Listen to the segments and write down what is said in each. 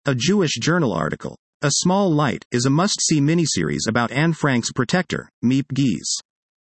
A Jewish Journal article. A Small Light is a must-see miniseries about Anne Frank's protector, Miep Gies.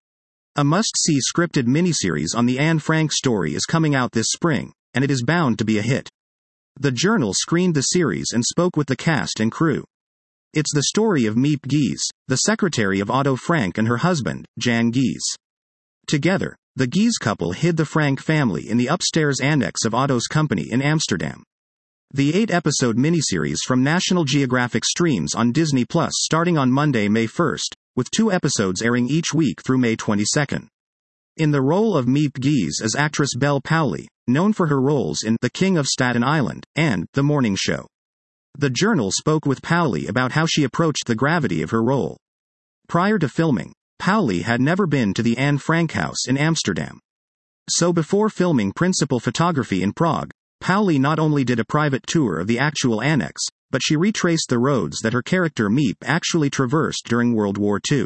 A must-see scripted miniseries on the Anne Frank story is coming out this spring, and it is bound to be a hit. The Journal screened the series and spoke with the cast and crew. It's the story of Miep Gies, the secretary of Otto Frank, and her husband, Jan Gies. Together, the Gies couple hid the Frank family in the upstairs annex of Otto's company in Amsterdam. The 8-episode miniseries from National Geographic streams on Disney Plus starting on Monday, May 1st, with 2 episodes airing each week through May 22nd. In the role of Miep Gies is actress Bel Powley, known for her roles in The King of Staten Island and The Morning Show. The Journal spoke with Powley about how she approached the gravity of her role. Prior to filming, Powley had never been to the Anne Frank house in Amsterdam. So before filming principal photography in Prague, Powley not only did a private tour of the actual annex, but she retraced the roads that her character Miep actually traversed during World War II.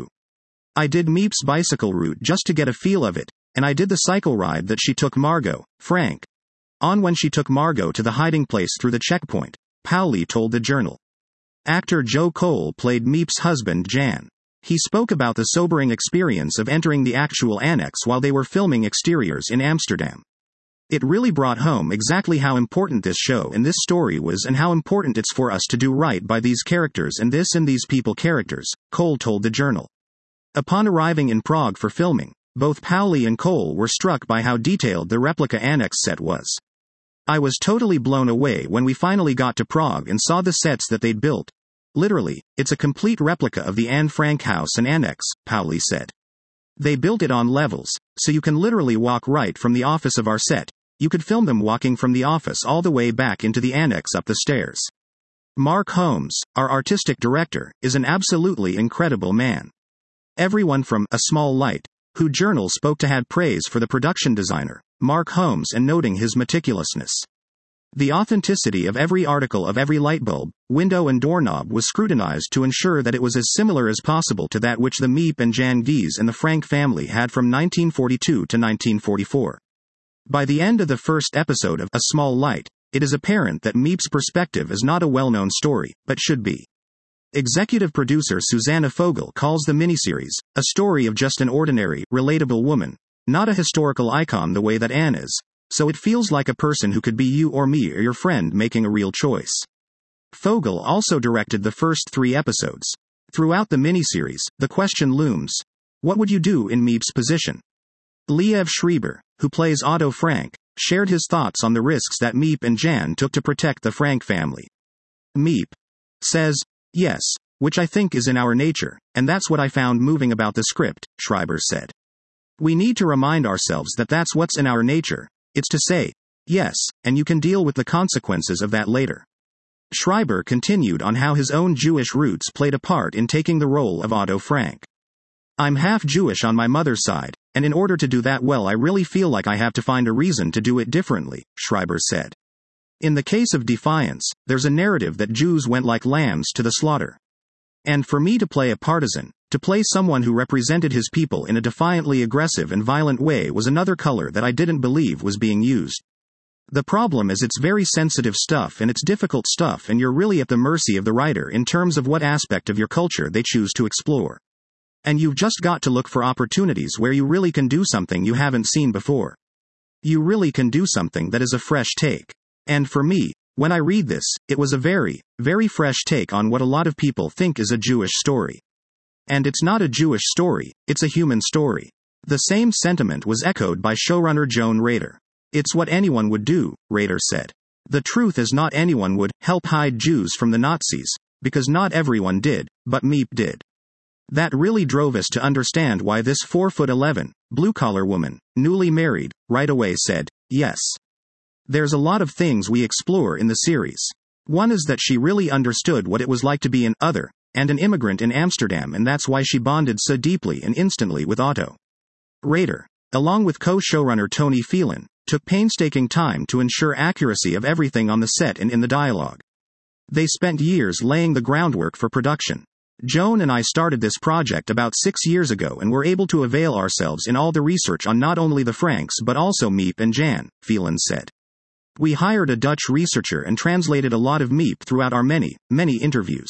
I did Miep's bicycle route just to get a feel of it, and I did the cycle ride that she took Margot, Frank, on when she took Margot to the hiding place through the checkpoint, Powley told the Journal. Actor Joe Cole played Miep's husband Jan. He spoke about the sobering experience of entering the actual annex while they were filming exteriors in Amsterdam. It really brought home exactly how important this show and this story was, and how important it's for us to do right by these characters and these people characters, Cole told the Journal. Upon arriving in Prague for filming, both Powley and Cole were struck by how detailed the replica annex set was. I was totally blown away when we finally got to Prague and saw the sets that they'd built. Literally, it's a complete replica of the Anne Frank house and annex, Powley said. They built it on levels, so you can literally walk right from the office of our set. You could film them walking from the office all the way back into the annex up the stairs. Mark Holmes, our artistic director, is an absolutely incredible man. Everyone from A Small Light, who Journal spoke to, had praise for the production designer, Mark Holmes, and noting his meticulousness. The authenticity of every article of every light bulb, window and doorknob was scrutinized to ensure that it was as similar as possible to that which the Miep and Jan Gies and the Frank family had from 1942 to 1944. By the end of the first episode of A Small Light, it is apparent that Miep's perspective is not a well-known story, but should be. Executive producer Susanna Fogel calls the miniseries a story of just an ordinary, relatable woman, not a historical icon the way that Anne is, so it feels like a person who could be you or me or your friend making a real choice. Fogel also directed the first 3 episodes. Throughout the miniseries, the question looms: what would you do in Miep's position? Liev Schreiber, who plays Otto Frank, shared his thoughts on the risks that Miep and Jan took to protect the Frank family. Miep says, "Yes, which I think is in our nature, and that's what I found moving about the script," Schreiber said. "We need to remind ourselves that that's what's in our nature. It's to say, yes, and you can deal with the consequences of that later." Schreiber continued on how his own Jewish roots played a part in taking the role of Otto Frank. "I'm half Jewish on my mother's side, and in order to do that well I really feel like I have to find a reason to do it differently," Schreiber said. "In the case of Defiance, there's a narrative that Jews went like lambs to the slaughter. And for me to play a partisan, to play someone who represented his people in a defiantly aggressive and violent way, was another color that I didn't believe was being used. The problem is it's very sensitive stuff and it's difficult stuff, and you're really at the mercy of the writer in terms of what aspect of your culture they choose to explore. And you've just got to look for opportunities where you really can do something you haven't seen before. You really can do something that is a fresh take. And for me, when I read this, it was a very, very fresh take on what a lot of people think is a Jewish story. And it's not a Jewish story, it's a human story." The same sentiment was echoed by showrunner Joan Rader. "It's what anyone would do," Rader said. "The truth is not anyone would help hide Jews from the Nazis, because not everyone did, but Miep did. That really drove us to understand why this 4'11", blue-collar woman, newly married, right away said, yes. There's a lot of things we explore in the series. One is that she really understood what it was like to be an other, and an immigrant in Amsterdam, and that's why she bonded so deeply and instantly with Otto." Rader, along with co-showrunner Tony Phelan, took painstaking time to ensure accuracy of everything on the set and in the dialogue. They spent years laying the groundwork for production. "Joan and I started this project about 6 years ago and were able to avail ourselves in all the research on not only the Franks but also Miep and Jan," Phelan said. We hired a Dutch researcher and translated a lot of Miep throughout our many interviews.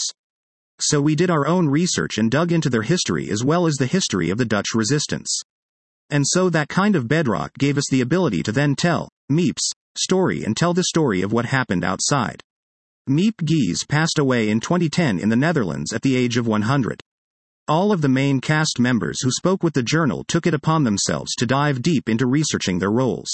So we did our own research and dug into their history as well as the history of the Dutch resistance. And so that kind of bedrock gave us the ability to then tell Miep's story and tell the story of what happened outside. Miep Gies passed away in 2010 in the Netherlands at the age of 100. All of the main cast members who spoke with the journal took it upon themselves to dive deep into researching their roles.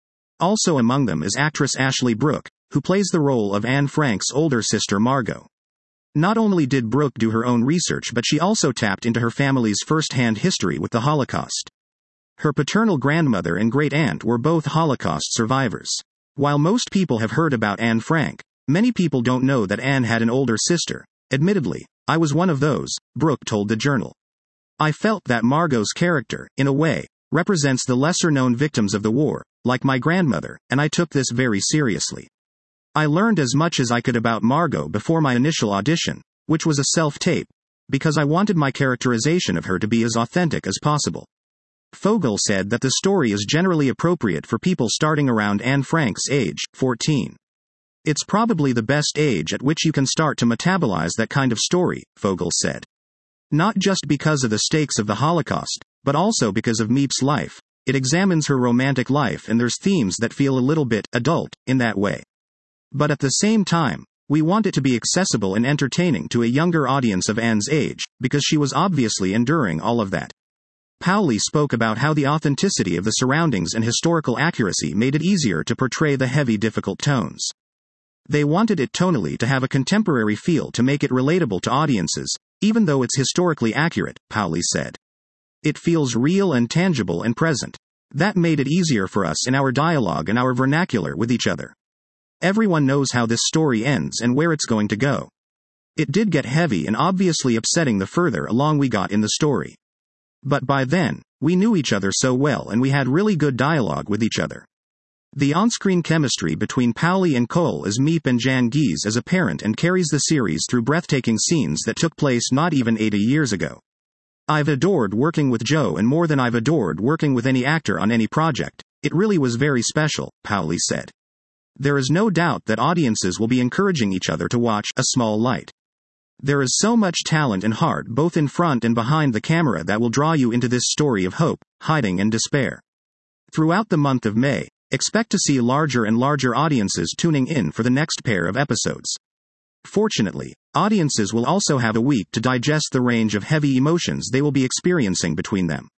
Also among them is actress Ashley Brooke, who plays the role of Anne Frank's older sister Margot. Not only did Brooke do her own research, but she also tapped into her family's first-hand history with the Holocaust. Her paternal grandmother and great-aunt were both Holocaust survivors. While most people have heard about Anne Frank, many people don't know that Anne had an older sister. Admittedly, I was one of those, Brooke told the journal. I felt that Margot's character, in a way, represents the lesser-known victims of the war, like my grandmother, and I took this very seriously. I learned as much as I could about Margot before my initial audition, which was a self-tape, because I wanted my characterization of her to be as authentic as possible. Fogel said that the story is generally appropriate for people starting around Anne Frank's age, 14. It's probably the best age at which you can start to metabolize that kind of story, Fogel said. Not just because of the stakes of the Holocaust, but also because of Miep's life. It examines her romantic life and there's themes that feel a little bit adult, in that way. But at the same time, we want it to be accessible and entertaining to a younger audience of Anne's age, because she was obviously enduring all of that. Pauly spoke about how the authenticity of the surroundings and historical accuracy made it easier to portray the heavy, difficult tones. They wanted it tonally to have a contemporary feel to make it relatable to audiences, even though it's historically accurate, Pauly said. It feels real and tangible and present. That made it easier for us in our dialogue and our vernacular with each other. Everyone knows how this story ends and where it's going to go. It did get heavy and obviously upsetting the further along we got in the story. But by then, we knew each other so well and we had really good dialogue with each other. The on-screen chemistry between Pauly and Cole as Miep and Jan Gies is apparent and carries the series through breathtaking scenes that took place not even 80 years ago. I've adored working with Joe, and more than I've adored working with any actor on any project. It really was very special, Pauly said. There is no doubt that audiences will be encouraging each other to watch A Small Light. There is so much talent and heart both in front and behind the camera that will draw you into this story of hope, hiding and despair. Throughout the month of May, expect to see larger and larger audiences tuning in for the next pair of episodes. Fortunately, audiences will also have a week to digest the range of heavy emotions they will be experiencing between them.